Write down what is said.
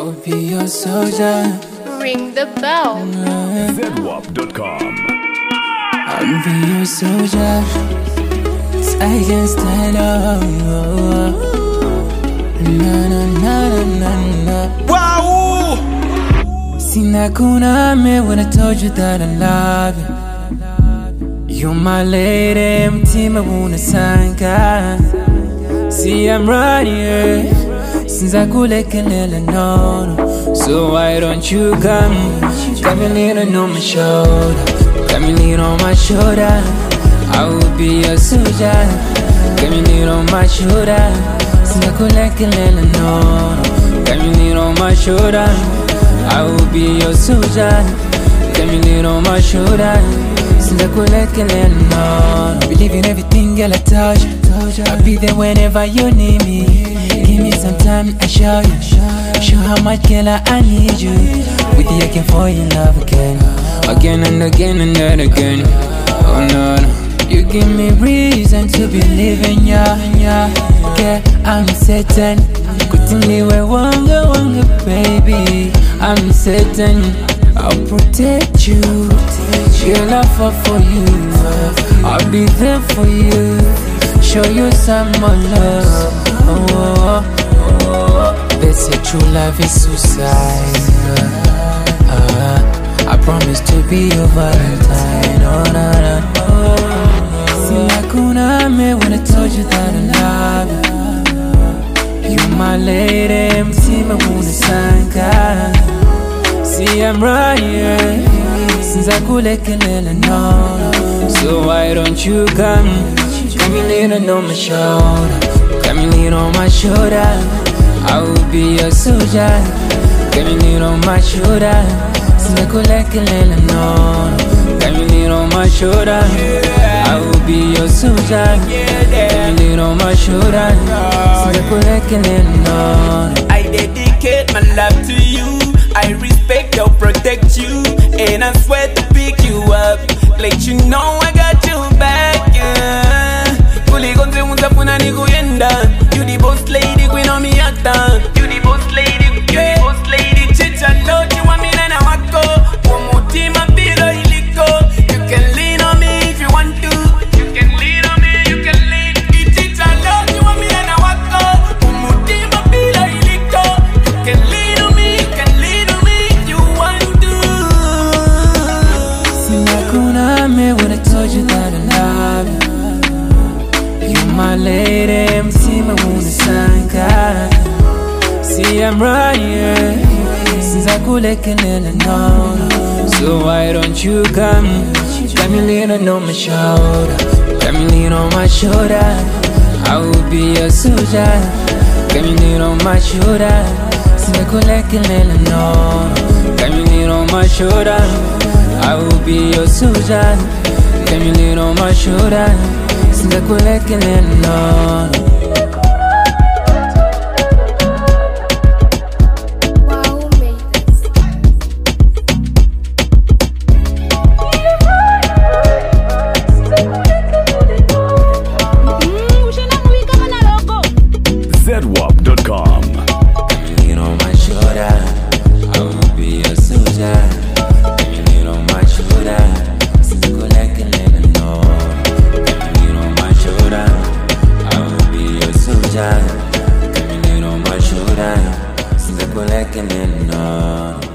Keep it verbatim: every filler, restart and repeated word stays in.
will be your soldier. Ring the bell. zed wap dot com. I'll be your soldier. I can stand up. Na na na na na na. Wow! Sina kuna me when I told you that I love you. You're my lady, mtima unasanka. See I'm right here since I could like a little no. So why don't you come? Come and lean on my shoulder. Come and lean on my shoulder. I will be your soldier. Come and lean on my shoulder. Since I could like a little no. Come and lean on my shoulder. I will be your soldier. Come and lean on my shoulder. Since I could like a little no. Believe in everything, girl, I touch. I'll be there whenever you need me. Give me some time, I show you. Show how much, girl, I need you. With you, I can fall in love again. Again and again and then again. Oh no, no. You give me reason to believe in ya, ya. Yeah, I'm certain. Couldn't we wonder, wonder, baby. I'm certain I'll protect you. Girl, I'll fall for you. I'll be there for you. Show you some more love. Oh, oh, oh, oh. They say true love is suicide. uh, I promise to be your Valentine. Oh, no, no, no. See, I couldn't me when I told you that I love you. You're my lady, mtima unasanka. See, I'm right here since I could like a little no. So why don't you come? Come and lean on my shoulder. Come and lean on my shoulder. I will be your soldier. Come and lean on my shoulder. Since I could like a little no. Come and lean on my shoulder. I will be your soldier. Come and lean on my shoulder. Since I could like a little no. I dedicate my love to you. I respect or protect you. And I swear to pick you up. Let you know I got you back, yeah. Kuligonze unzafuna nikuyenda. You the boss lady, queen of me actor. You the boss lady, you the boss lady. Chicha lochi wa milena wako. Umutima bilo iliko. You can lean on me if you want to. You can lean on me, you can lean. Chicha lochi wa milena wako. Umutima bilo iliko. You can lean on me, you can lean on me if you want to. Sina kuna me when I told you that I love you. You're my lady, mtima unasanka. See, I'm right here since I could like a little no. So why don't you come? Come and lean on my shoulder. Come and lean on my shoulder. I will be your soldier. Come and lean on my shoulder. Since I could like a little no. Come and lean on my shoulder. I will be your soldier. Come and lean on my shoulder. Since I could like a little no. Wow, Mavis. Mm, ushena muy kama na loco. zed wap dot com. Come and lean on my shoulder. I will be your soldier. Come and lean on my shoulder. Since I could like a little no. Come and lean on my shoulder. I will be your soldier. Come and lean on my shoulder. Since I could like a little no.